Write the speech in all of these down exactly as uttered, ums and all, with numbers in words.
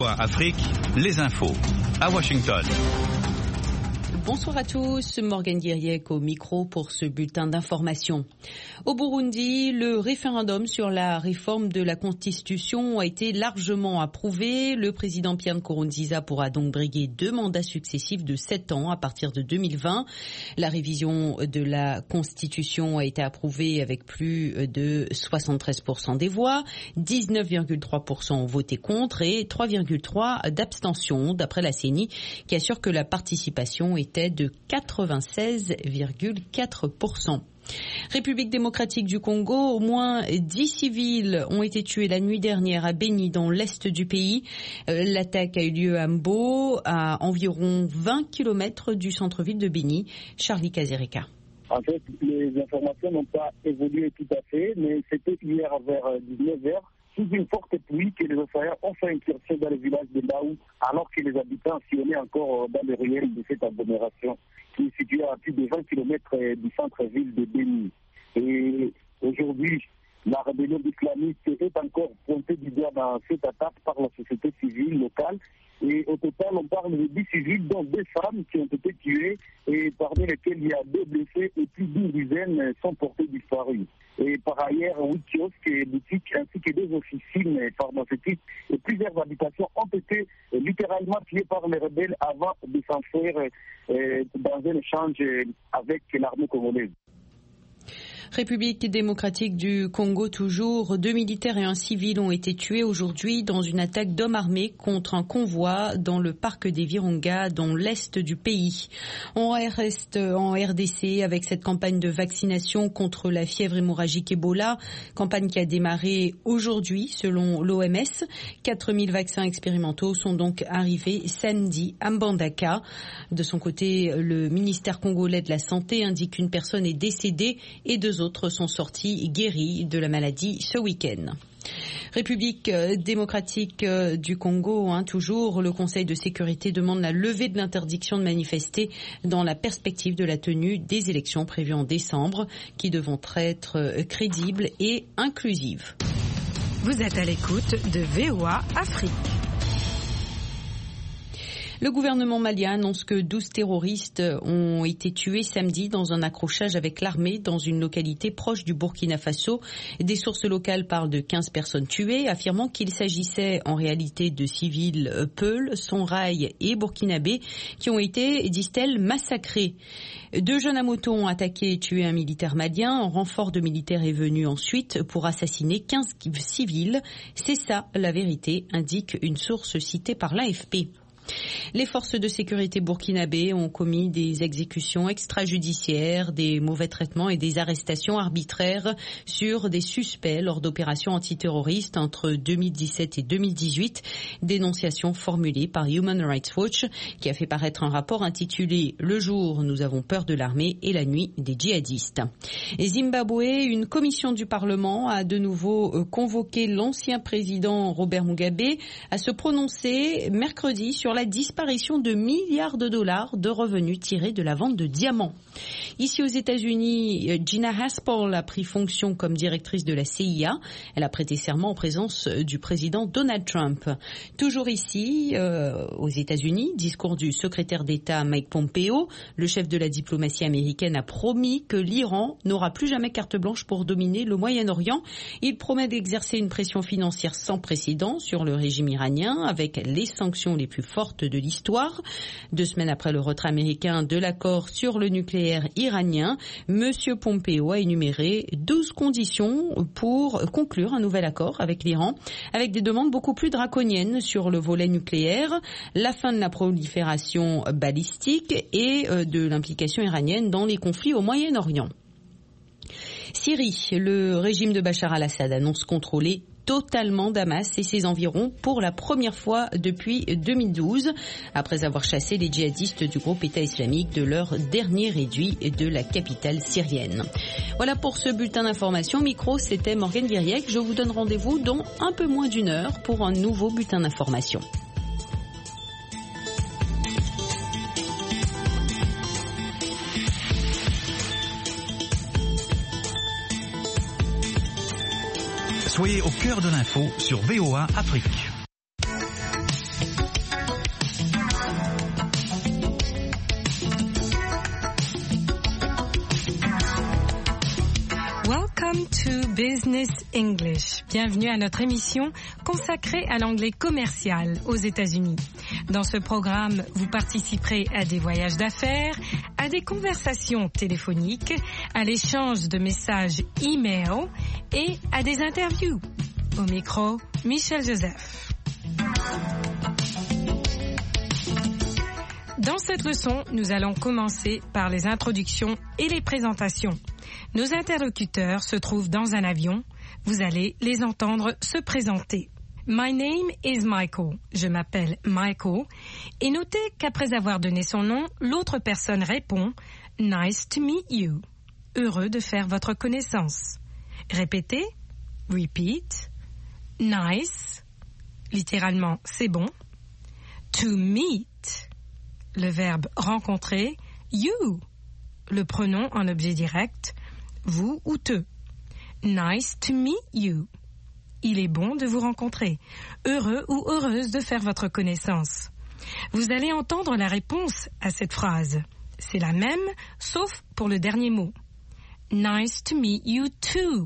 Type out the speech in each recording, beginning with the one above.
Afrique, les infos, à Washington. Bonsoir à tous, Morgane Guiriec au micro pour ce bulletin d'information. Au Burundi, le référendum sur la réforme de la Constitution a été largement approuvé. Le président Pierre Nkurunziza pourra donc briguer deux mandats successifs de sept ans à partir de deux mille vingt. La révision de la Constitution a été approuvée avec plus de soixante-treize pour cent des voix, dix-neuf virgule trois pour cent ont voté contre et trois virgule trois pour cent d'abstention, d'après la C E N I, qui assure que la participation est était de quatre-vingt-seize virgule quatre pour cent. République démocratique du Congo, au moins dix civils ont été tués la nuit dernière à Beni, dans l'est du pays. L'attaque a eu lieu à Mbo, à environ vingt kilomètres du centre-ville de Beni. Charlie Kazereka. En fait, les informations n'ont pas évolué tout à fait, mais c'était hier vers dix-neuf heures. Sous une forte pluie, que les assaillants ont fait incursion dans le village de Laou, alors que les habitants sillonnaient encore dans les ruelles de cette agglomération, qui est située à plus de vingt kilomètres du centre-ville de Beni. Et aujourd'hui, la rébellion islamiste est encore pointée du doigt dans cette attaque par la société civile locale. Et au total, on parle de dix civils, dont deux femmes qui ont été tuées, et parmi lesquelles il y a deux blessés et plus d'une dizaine sont portés disparus. Et par ailleurs, huit kiosques et boutiques ainsi que deux officines pharmaceutiques et plusieurs habitations ont été littéralement pillées par les rebelles avant de s'enfuir dans un échange avec l'armée congolaise. République démocratique du Congo toujours, deux militaires et un civil ont été tués aujourd'hui dans une attaque d'hommes armés contre un convoi dans le parc des Virunga, dans l'est du pays. On reste en R D C avec cette campagne de vaccination contre la fièvre hémorragique Ebola, campagne qui a démarré aujourd'hui selon l'O M S. quatre mille vaccins expérimentaux sont donc arrivés samedi à Mbandaka. De son côté, le ministère congolais de la Santé indique qu'une personne est décédée et deux autres sont sortis guéris de la maladie ce week-end. République démocratique du Congo, hein, toujours, le Conseil de sécurité demande la levée de l'interdiction de manifester dans la perspective de la tenue des élections prévues en décembre, qui devront être crédibles et inclusives. Vous êtes à l'écoute de V O A Afrique. Le gouvernement malien annonce que douze terroristes ont été tués samedi dans un accrochage avec l'armée dans une localité proche du Burkina Faso. Des sources locales parlent de quinze personnes tuées, affirmant qu'il s'agissait en réalité de civils Peuls, Songhai et Burkinabés qui ont été, disent-elles, massacrés. Deux jeunes à moto ont attaqué et tué un militaire malien. Un renfort de militaires est venu ensuite pour assassiner quinze civils. C'est ça la vérité, indique une source citée par l'A F P. Les forces de sécurité burkinabées ont commis des exécutions extrajudiciaires, des mauvais traitements et des arrestations arbitraires sur des suspects lors d'opérations antiterroristes entre deux mille dix-sept et deux mille dix-huit. Dénonciation formulée par Human Rights Watch, qui a fait paraître un rapport intitulé « Le jour, nous avons peur de l'armée et la nuit des djihadistes ». Et Zimbabwe, une commission du Parlement a de nouveau convoqué l'ancien président Robert Mugabe à se prononcer mercredi sur la disparition de milliards de dollars de revenus tirés de la vente de diamants. Ici aux États-Unis, Gina Haspel a pris fonction comme directrice de la C I A. Elle a prêté serment en présence du président Donald Trump. Toujours ici, euh, aux États-Unis, discours du secrétaire d'État Mike Pompeo. Le chef de la diplomatie américaine a promis que l'Iran n'aura plus jamais carte blanche pour dominer le Moyen-Orient. Il promet d'exercer une pression financière sans précédent sur le régime iranien avec les sanctions les plus fortes de l'histoire. Deux semaines après le retrait américain de l'accord sur le nucléaire iranien, M. Pompeo a énuméré douze conditions pour conclure un nouvel accord avec l'Iran, avec des demandes beaucoup plus draconiennes sur le volet nucléaire, la fin de la prolifération balistique et de l'implication iranienne dans les conflits au Moyen-Orient. Syrie, le régime de Bachar al-Assad annonce contrôler totalement Damas et ses environs pour la première fois depuis deux mille douze, après avoir chassé les djihadistes du groupe État islamique de leur dernier réduit de la capitale syrienne. Voilà pour ce bulletin d'information. Micro, c'était Morgane Guiriec. Je vous donne rendez-vous dans un peu moins d'une heure pour un nouveau bulletin d'information. Soyez au cœur de l'info sur V O A Afrique. to Business English. Bienvenue à notre émission consacrée à l'anglais commercial aux États-Unis. Dans ce programme, vous participerez à des voyages d'affaires, à des conversations téléphoniques, à l'échange de messages e-mail et à des interviews. Au micro, Michel Joseph. Dans cette leçon, nous allons commencer par les introductions et les présentations. Nos interlocuteurs se trouvent dans un avion. Vous allez les entendre se présenter. My name is Michael. Je m'appelle Michael. Et notez qu'après avoir donné son nom, l'autre personne répond « Nice to meet you ». Heureux de faire votre connaissance. Répétez. Repeat. Nice. Littéralement, c'est bon. To meet. Le verbe rencontrer. You. Le pronom en objet direct. Vous ou te. Nice to meet you. Il est bon de vous rencontrer. Heureux ou heureuse de faire votre connaissance. Vous allez entendre la réponse à cette phrase. C'est la même, sauf pour le dernier mot. Nice to meet you too.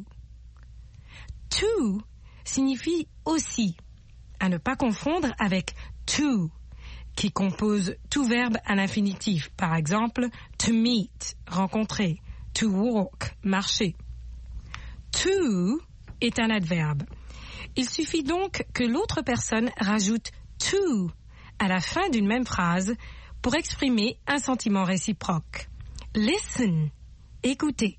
To signifie aussi, à ne pas confondre avec to, qui compose tout verbe à l'infinitif. Par exemple, to meet, rencontrer. To walk, marcher. To est un adverbe. Il suffit donc que l'autre personne rajoute to à la fin d'une même phrase pour exprimer un sentiment réciproque. Listen, écoutez.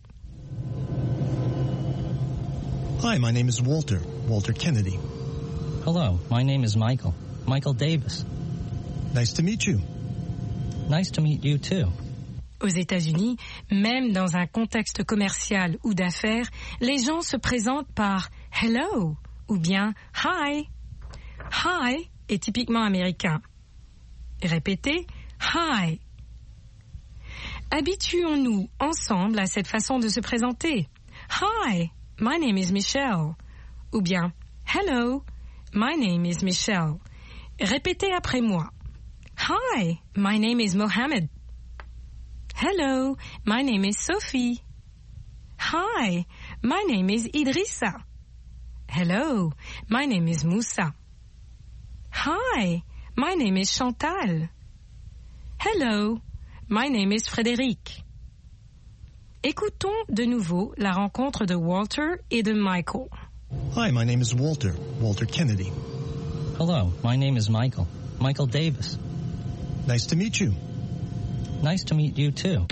Hi, my name is Walter, Walter Kennedy. Hello, my name is Michael, Michael Davis. Nice to meet you. Nice to meet you too. Aux États-Unis, même dans un contexte commercial ou d'affaires, les gens se présentent par « hello » ou bien « hi ». « Hi » est typiquement américain. Répétez « hi ». Habituons-nous ensemble à cette façon de se présenter. « Hi, my name is Michelle » ou bien « hello, my name is Michelle ». Répétez après moi. « Hi, my name is Mohammed ». Hello, my name is Sophie. Hi, my name is Idrissa. Hello, my name is Moussa. Hi, my name is Chantal. Hello, my name is Frédéric. Écoutons de nouveau la rencontre de Walter et de Michael. Hi, my name is Walter, Walter Kennedy. Hello, my name is Michael, Michael Davis. Nice to meet you. Nice to meet you too.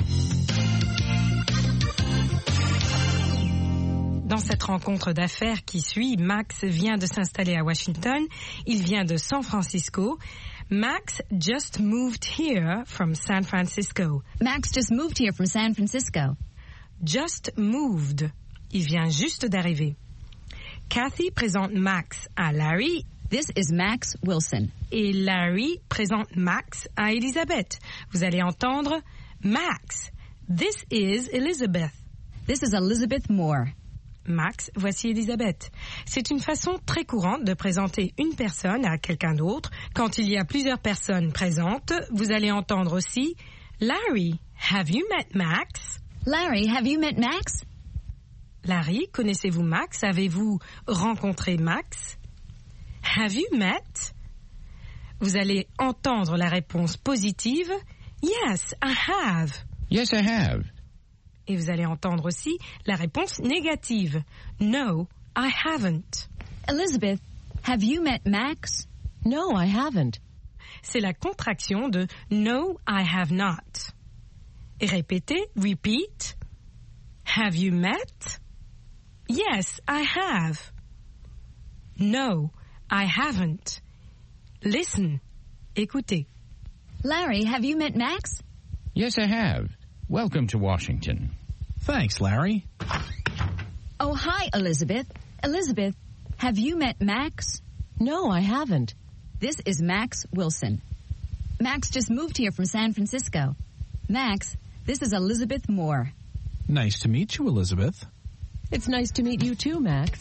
Dans cette rencontre d'affaires qui suit, Max vient de s'installer à Washington. Il vient de San Francisco. Max just moved here from San Francisco. Max just moved here from San Francisco. Just moved. Il vient juste d'arriver. Kathy présente Max à Larry. This is Max Wilson. Et Larry présente Max à Elizabeth. Vous allez entendre Max. This is Elizabeth. This is Elizabeth Moore. Max, voici Elizabeth. C'est une façon très courante de présenter une personne à quelqu'un d'autre. Quand il y a plusieurs personnes présentes, vous allez entendre aussi Larry, have you met Max? Larry, have you met Max? Larry, connaissez-vous Max? Avez-vous rencontré Max? Have you met? Vous allez entendre la réponse positive. Yes, I have. Yes, I have. Et vous allez entendre aussi la réponse négative. No, I haven't. Elizabeth, have you met Max? No, I haven't. C'est la contraction de No, I have not. Et répétez, repeat. Have you met? Yes, I have. No, I haven't. Listen. Écoutez. Larry, have you met Max? Yes, I have. Welcome to Washington. Thanks, Larry. Oh, hi, Elizabeth. Elizabeth, have you met Max? No, I haven't. This is Max Wilson. Max just moved here from San Francisco. Max, this is Elizabeth Moore. Nice to meet you, Elizabeth. It's nice to meet you too, Max.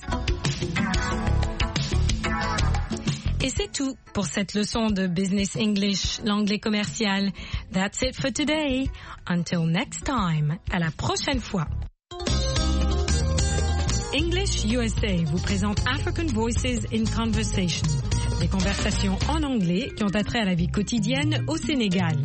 Et c'est tout pour cette leçon de Business English, l'anglais commercial. That's it for today. Until next time. À la prochaine fois. English U S A vous présente African Voices in Conversation, des conversations en anglais qui ont attrait à la vie quotidienne au Sénégal.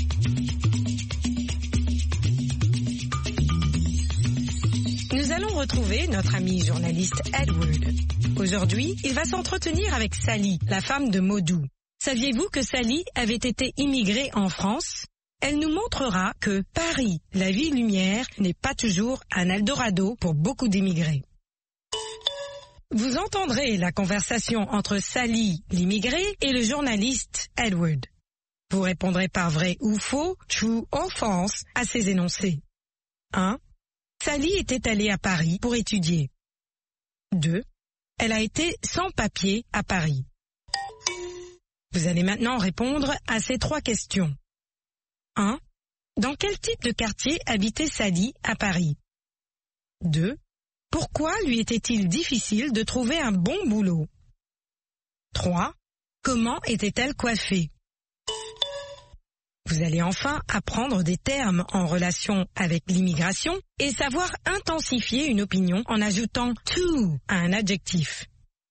Nous allons retrouver notre ami journaliste Edward. Aujourd'hui, il va s'entretenir avec Sally, la femme de Modou. Saviez-vous que Sally avait été immigrée en France ? Elle nous montrera que Paris, la ville lumière, n'est pas toujours un Eldorado pour beaucoup d'immigrés. Vous entendrez la conversation entre Sally, l'immigrée, et le journaliste Edward. Vous répondrez par vrai ou faux, true or false, à ces énoncés. un. Sally était allée à Paris pour étudier. deux. Elle a été sans papier à Paris. Vous allez maintenant répondre à ces trois questions. un. Dans quel type de quartier habitait Sally à Paris ? deux. Pourquoi lui était-il difficile de trouver un bon boulot ? trois. Comment était-elle coiffée ? Vous allez enfin apprendre des termes en relation avec l'immigration et savoir intensifier une opinion en ajoutant to à un adjectif.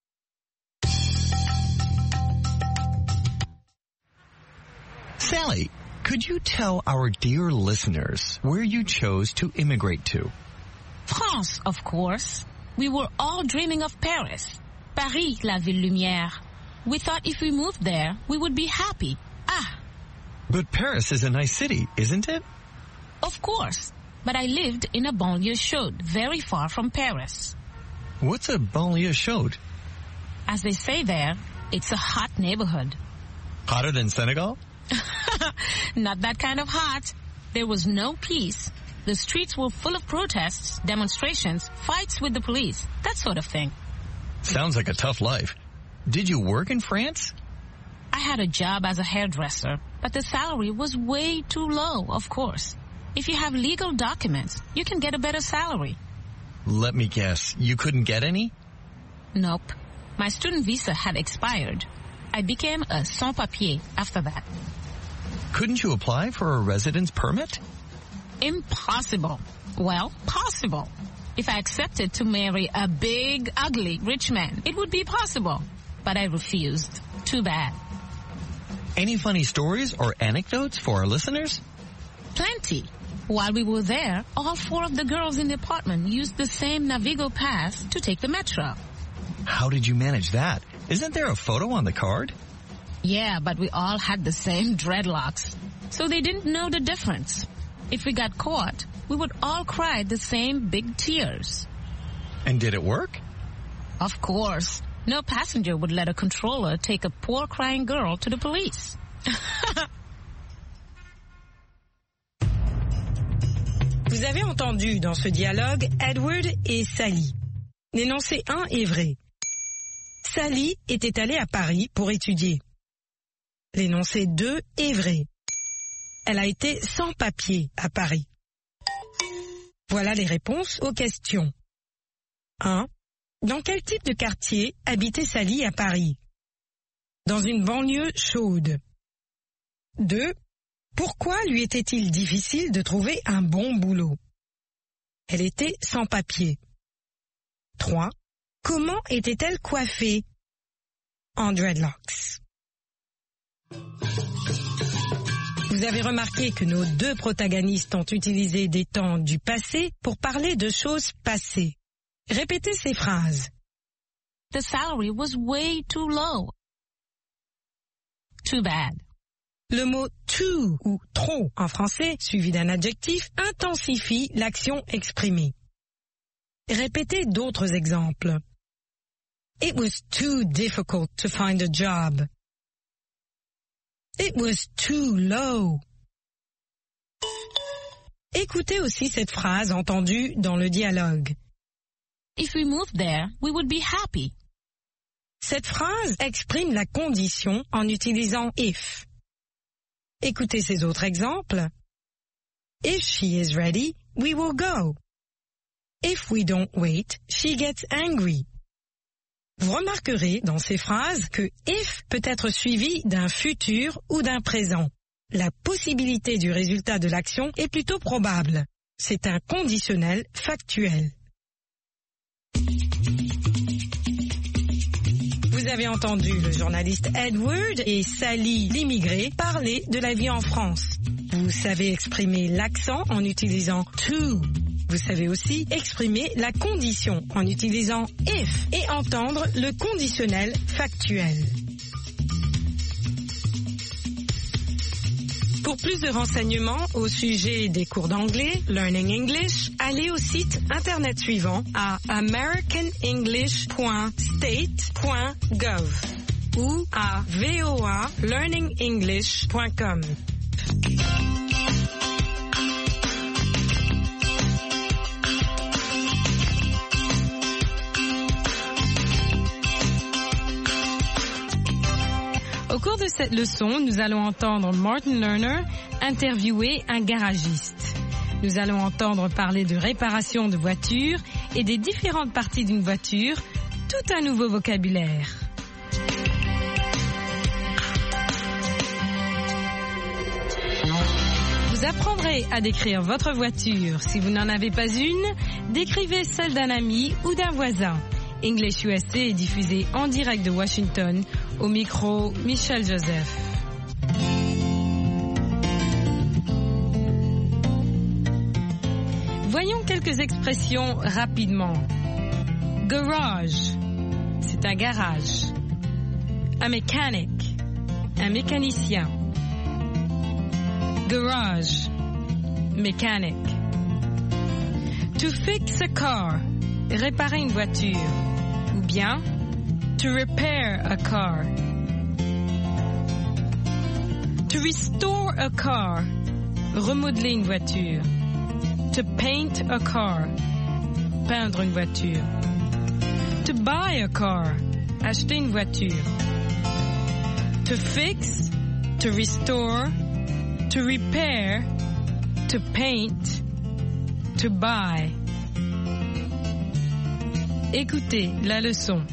Sally, could you tell our dear listeners where you chose to immigrate to? France, of course. We were all dreaming of Paris. Paris, la ville lumière. We thought if we moved there, we would be happy. Ah. But Paris is a nice city, isn't it? Of course. But I lived in a banlieue chaude, very far from Paris. What's a banlieue chaude? As they say there, it's a hot neighborhood. Hotter than Senegal? Not that kind of hot. There was no peace. The streets were full of protests, demonstrations, fights with the police, that sort of thing. Sounds like a tough life. Did you work in France? I had a job as a hairdresser, but the salary was way too low, of course. If you have legal documents, you can get a better salary. Let me guess, you couldn't get any? Nope. My student visa had expired. I became a sans-papier after that. Couldn't you apply for a residence permit? Impossible. Well, possible. If I accepted to marry a big, ugly, rich man, it would be possible. But I refused. Too bad. Any funny stories or anecdotes for our listeners? Plenty. While we were there, all four of the girls in the apartment used the same Navigo pass to take the metro. How did you manage that? Isn't there a photo on the card? Yeah, but we all had the same dreadlocks. So they didn't know the difference. If we got caught, we would all cry the same big tears. And did it work? Of course. No passenger would let a controller take a poor crying girl to the police. Vous avez entendu dans ce dialogue Edward et Sally. L'énoncé un est vrai. Sally était allée à Paris pour étudier. L'énoncé deux est vrai. Elle a été sans papier à Paris. Voilà les réponses aux questions. un. Dans quel type de quartier habitait Sally à Paris ? Dans une banlieue chaude. deux. Pourquoi lui était-il difficile de trouver un bon boulot ? Elle était sans papier. trois. Comment était-elle coiffée ? En dreadlocks. Vous avez remarqué que nos deux protagonistes ont utilisé des temps du passé pour parler de choses passées. Répétez ces phrases. The salary was way too low. Too bad. Le mot too ou trop en français, suivi d'un adjectif, intensifie l'action exprimée. Répétez d'autres exemples. It was too difficult to find a job. It was too low. Écoutez aussi cette phrase entendue dans le dialogue. If we moved there, we would be happy. Cette phrase exprime la condition en utilisant if. Écoutez ces autres exemples. If she is ready, we will go. If we don't wait, she gets angry. Vous remarquerez dans ces phrases que if peut être suivi d'un futur ou d'un présent. La possibilité du résultat de l'action est plutôt probable. C'est un conditionnel factuel. Vous avez entendu le journaliste Edward et Sally, l'immigré, parler de la vie en France. Vous savez exprimer l'accent en utilisant to. Vous savez aussi exprimer la condition en utilisant if et entendre le conditionnel factuel. Pour plus de renseignements au sujet des cours d'anglais, Learning English, allez au site internet suivant à american english point state point gov ou à v o a learning english point com. Au cours de cette leçon, nous allons entendre Martin Lerner interviewer un garagiste. Nous allons entendre parler de réparation de voitures et des différentes parties d'une voiture, tout un nouveau vocabulaire. Vous apprendrez à décrire votre voiture. Si vous n'en avez pas une, décrivez celle d'un ami ou d'un voisin. English U S A est diffusé en direct de Washington, au micro Michel Joseph. Voyons quelques expressions rapidement. Garage, c'est un garage. A mechanic, un mécanicien. Garage, mécanique. To fix a car, réparer une voiture. Ou bien, to repair a car. To restore a car, remodeler une voiture. To paint a car, peindre une voiture. To buy a car, acheter une voiture. To fix, to restore, to repair, to paint, to buy. Écoutez la leçon.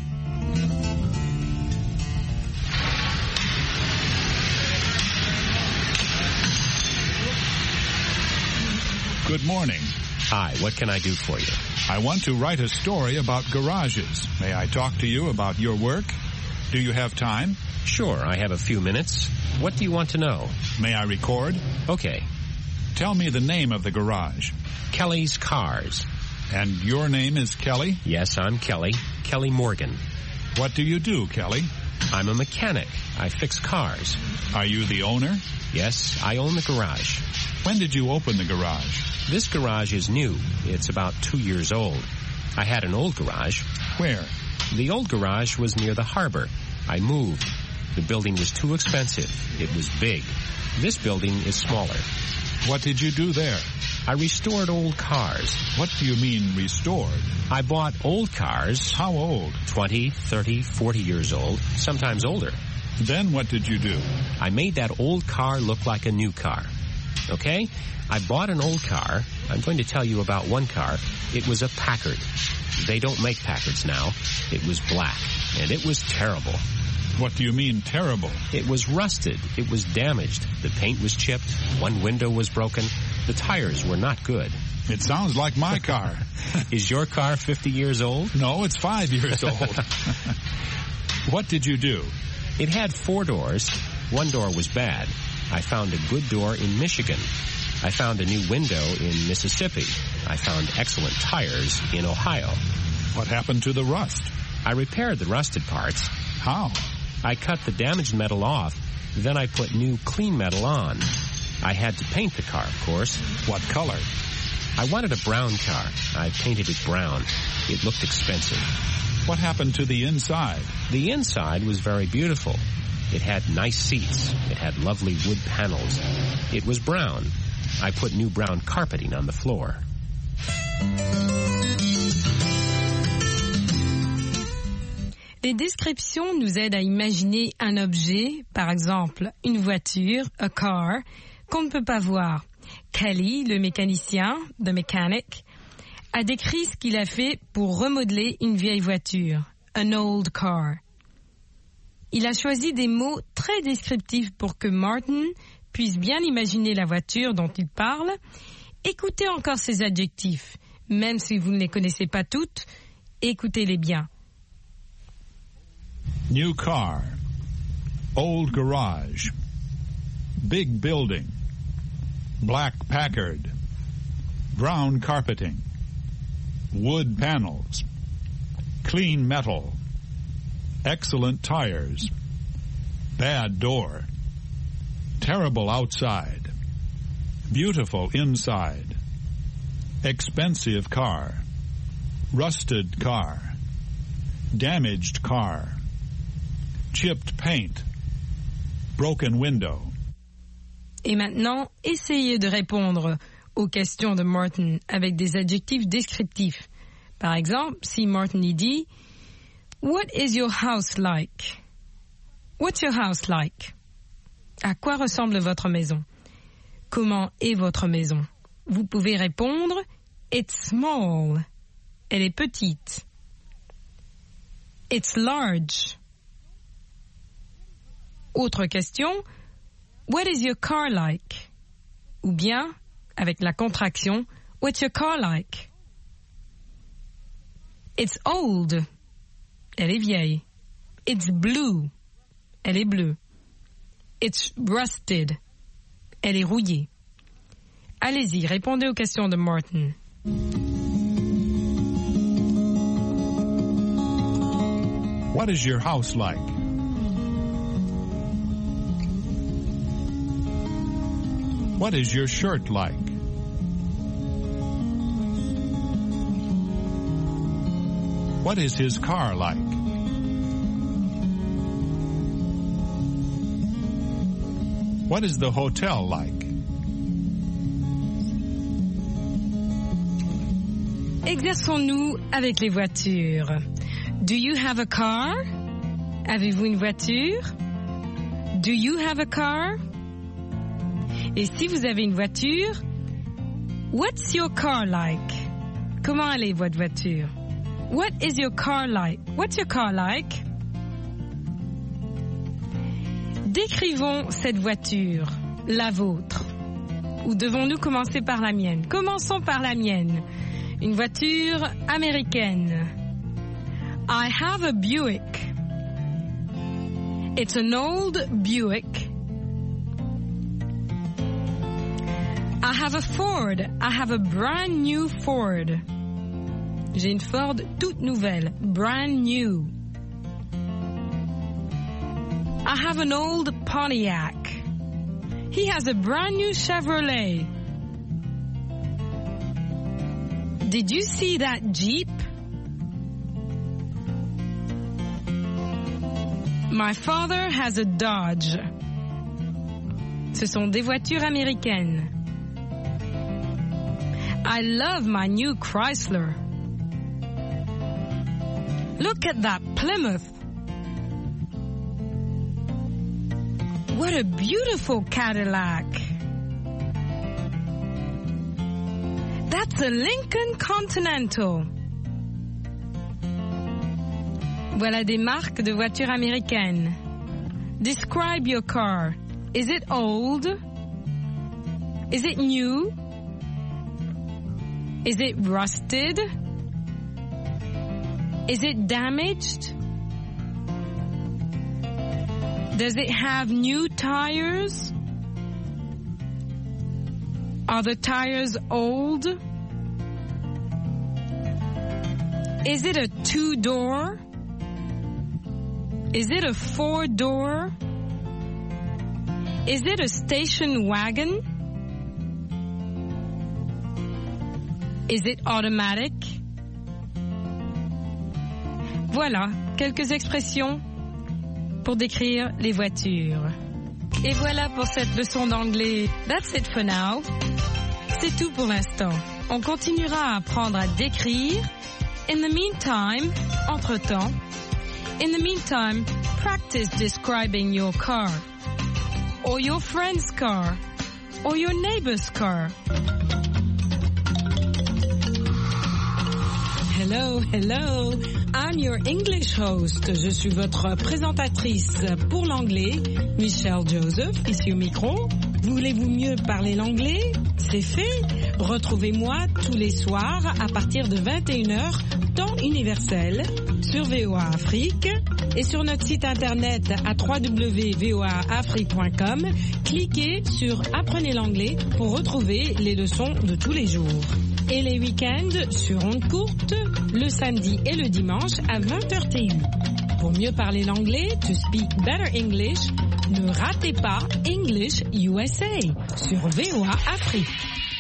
Good morning. Hi, what can I do for you? I want to write a story about garages. May I talk to you about your work? Do you have time? Sure, I have a few minutes. What do you want to know? May I record? Okay. Tell me the name of the garage. Kelly's Cars. And your name is Kelly? Yes, I'm Kelly. Kelly Morgan. What do you do, Kelly? I'm a mechanic. I fix cars. Are you the owner? Yes, I own the garage. When did you open the garage? This garage is new. It's about two years old. I had an old garage. Where? The old garage was near the harbor. I moved. The building was too expensive. It was big. This building is smaller. What did you do there? I restored old cars. What do you mean, restored? I bought old cars. How old? twenty, thirty, forty years old, sometimes older. Then what did you do? I made that old car look like a new car. Okay? I bought an old car. I'm going to tell you about one car. It was a Packard. They don't make Packards now. It was black, and it was terrible. What do you mean, terrible? It was rusted. It was damaged. The paint was chipped. One window was broken. The tires were not good. It sounds like my car. Is your car fifty years old? No, it's five years old. What did you do? It had four doors. One door was bad. I found a good door in Michigan. I found a new window in Mississippi. I found excellent tires in Ohio. What happened to the rust? I repaired the rusted parts. How? I cut the damaged metal off. Then I put new clean metal on. I had to paint the car, of course. What color? I wanted a brown car. I painted it brown. It looked expensive. What happened to the inside? The inside was very beautiful. It had nice seats. It had lovely wood panels. It was brown. I put new brown carpeting on the floor. Les descriptions nous aident à imaginer un objet, par exemple une voiture, a car, qu'on ne peut pas voir. Kelly, le mécanicien, the mechanic, a décrit ce qu'il a fait pour remodeler une vieille voiture, an old car. Il a choisi des mots très descriptifs pour que Martin puisse bien imaginer la voiture dont il parle. Écoutez encore ces adjectifs, même si vous ne les connaissez pas toutes, écoutez-les bien. New car. Old garage. Big building. Black Packard. Brown carpeting. Wood panels. Clean metal. Excellent tires. Bad door. Terrible outside. Beautiful inside. Expensive car. Rusted car. Damaged car. Chipped paint. Broken window. Et maintenant, essayez de répondre aux questions de Martin avec des adjectifs descriptifs. Par exemple, si Martin y dit « What is your house like? » What's your house like? À quoi ressemble votre maison? Comment est votre maison? Vous pouvez répondre « It's small. » Elle est petite. « It's large. » Autre question, what is your car like? Ou bien, avec la contraction, what's your car like? It's old. Elle est vieille. It's blue. Elle est bleue. It's rusted. Elle est rouillée. Allez-y, répondez aux questions de Martin. What is your house like? What is your shirt like? What is his car like? What is the hotel like? Exerçons-nous avec les voitures. Do you have a car? Avez-vous une voiture? Do you have a car? Et si vous avez une voiture, what's your car like? Comment allait votre voiture? What is your car like? What's your car like? Décrivons cette voiture, la vôtre. Ou devons-nous commencer par la mienne? Commençons par la mienne. Une voiture américaine. I have a Buick. It's an old Buick. I have a Ford. I have a brand new Ford. J'ai une Ford toute nouvelle, brand new. I have an old Pontiac. He has a brand new Chevrolet. Did you see that Jeep? My father has a Dodge. Ce sont des voitures américaines. I love my new Chrysler. Look at that Plymouth. What a beautiful Cadillac. That's a Lincoln Continental. Voilà des marques de voitures américaines. Describe your car. Is it old? Is it new? Is it rusted? Is it damaged? Does it have new tires? Are the tires old? Is it a two-door? Is it a four-door? Is it a station wagon? Is it automatic? Voilà, quelques expressions pour décrire les voitures. Et voilà pour cette leçon d'anglais. That's it for now. C'est tout pour l'instant. On continuera à apprendre à décrire. In the meantime, entre-temps, in the meantime, practice describing your car, or your friend's car, or your neighbor's car. Hello, hello. I'm your English host. Je suis votre présentatrice pour l'anglais, Michelle Joseph, ici au micro. Voulez-vous mieux parler l'anglais? C'est fait. Retrouvez-moi tous les soirs à partir de vingt et une heures, temps universel, sur V O A Afrique, Et sur notre site internet à w w w point voa afrique point com, cliquez sur Apprenez l'anglais pour retrouver les leçons de tous les jours. Et les week-ends sur ondes courtes, le samedi et le dimanche à vingt heures T U. Pour mieux parler l'anglais, to speak better English, ne ratez pas English U S A sur V O A Afrique.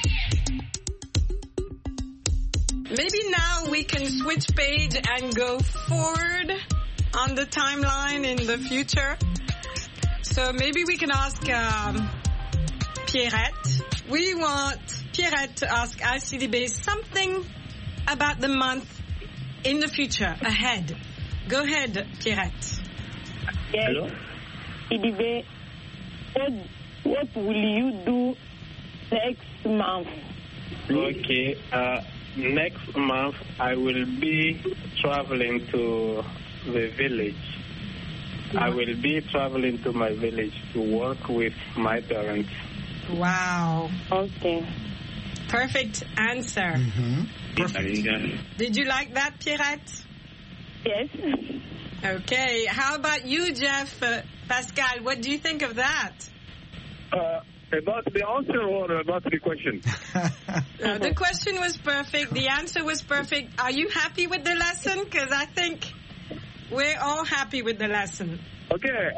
Maybe now we can switch page and go forward on the timeline in the future. So maybe we can ask um, Pierrette. We want Pierrette to ask Alcides something about the month in the future, ahead. Go ahead, Pierrette. Yes. Hello? Alcides, what, what will you do next month? Okay. Uh, next month I will be traveling to the village. I will be traveling to my village to work with my parents. Wow. Okay. Perfect answer. Mm-hmm. Perfect. Did you like that, Pierrette? Yes. Okay. How about you, Jeff? Uh, Pascal, what do you think of that? Uh, about the answer or about the question? uh, the question was perfect. The answer was perfect. Are you happy with the lesson? Because I think we're all happy with the lesson. Okay.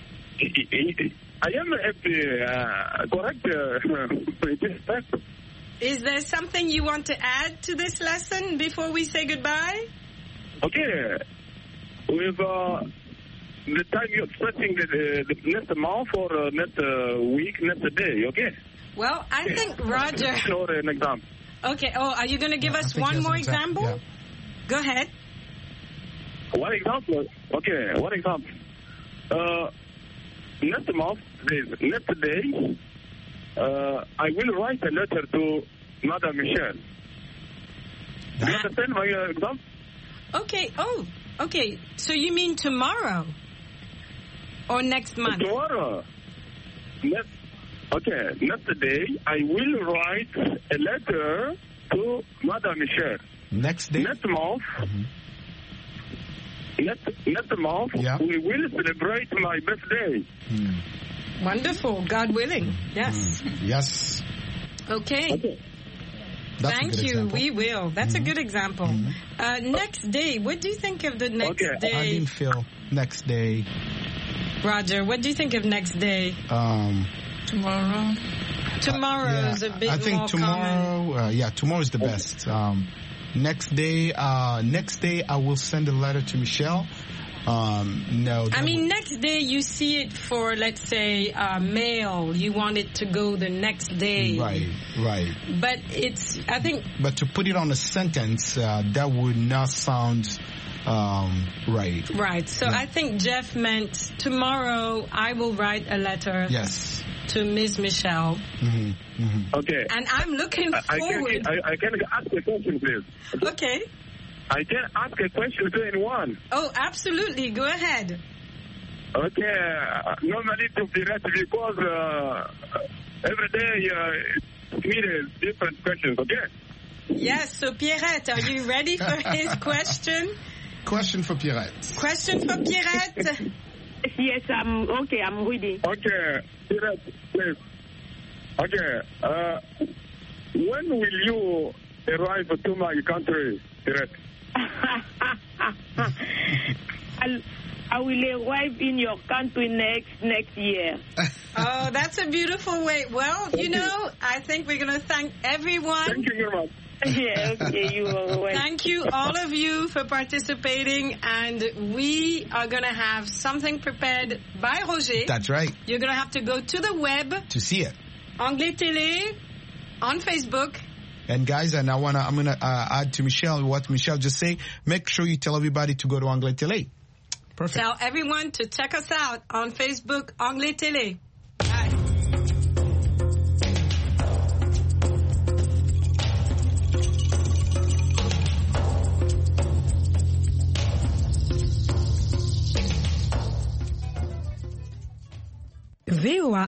I am happy. Uh, correct. Uh, Is there something you want to add to this lesson before we say goodbye? Okay. With uh, the time you're expecting the, the next month or uh, next uh, week, next day, okay? Well, I okay. think Roger... Or an example. Okay. Oh, are you going to give yeah, us one more example? example? Yeah. Go ahead. One example? Okay, one example. Uh, next month, next day, uh, I will write a letter to Madame Michel. Do you understand my uh, example? Okay. Oh, okay. So you mean tomorrow? Or next month? Tomorrow. Next, okay. Next day, I will write a letter to Madame Michel. Next day? Next month. Mm-hmm. Next, next month, yeah. we will celebrate my birthday. Mm. Wonderful. God willing. Yes. Mm. Yes. Okay. okay. Thank you. Example. We will. That's mm-hmm. a good example. Mm-hmm. Uh, next day. What do you think of the next okay. day? I didn't feel next day. Roger, what do you think of next day? Um, tomorrow. Tomorrow uh, yeah, is a bit I think more tomorrow. Uh, yeah, tomorrow is the best. Um, next day. Uh, next day, I will send a letter to Michelle. Um, no. I mean, next day you see it for, let's say, uh, mail. You want it to go the next day. Right, right. But it's, I think... But to put it on a sentence, uh, that would not sound um, right. Right. So yeah. I think Jeff meant tomorrow I will write a letter. Yes. To Miss Michelle. Mm-hmm, mm-hmm. Okay. And I'm looking I, forward... I can, I, I can ask a question, please. Okay. I can ask a question to anyone. Oh, absolutely. Go ahead. Okay. Uh, normally to Pierrette because uh, every day uh, it's needed different questions, okay? Yes. So, Pierrette, are you ready for his question? Question for Pierrette. Question for Pierrette? Yes, I'm okay. I'm ready. Okay. Pierrette, please. Okay. Uh, when will you arrive to my country, Pierrette? I'll, I will arrive in your country next next year. Oh, that's a beautiful way. Well, you know, I think we're going to thank everyone. Thank you very much. Yeah, okay, you are welcome. Thank you, all of you, for participating. And we are going to have something prepared by Roger. That's right. You're going to have to go to the web. To see it. Anglais Télé, on Facebook. And guys, and I wanna, I'm gonna uh, add to Michelle what Michelle just said. Make sure you tell everybody to go to Anglais Télé. Perfect. Tell everyone to check us out on Facebook, Anglais Télé. Bye. V O A